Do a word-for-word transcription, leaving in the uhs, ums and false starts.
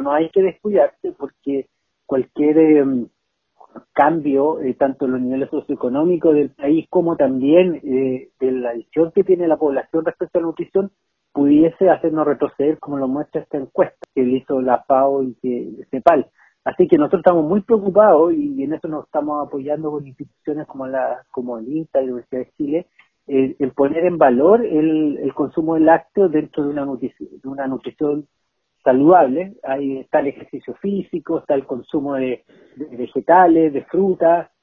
no hay que descuidarse porque cualquier eh, cambio, eh, tanto en los niveles socioeconómicos del país como también eh, de la visión que tiene la población respecto a la nutrición, pudiese hacernos retroceder, como lo muestra esta encuesta que hizo la FAO y que CEPAL. Así que nosotros estamos muy preocupados y en eso nos estamos apoyando con instituciones como la como el INTA y la Universidad de Chile, eh, en poner en valor el, el consumo de lácteos dentro de una nutrición, de una nutrición saludable. Ahí está el ejercicio físico, está el consumo de, de vegetales, de frutas,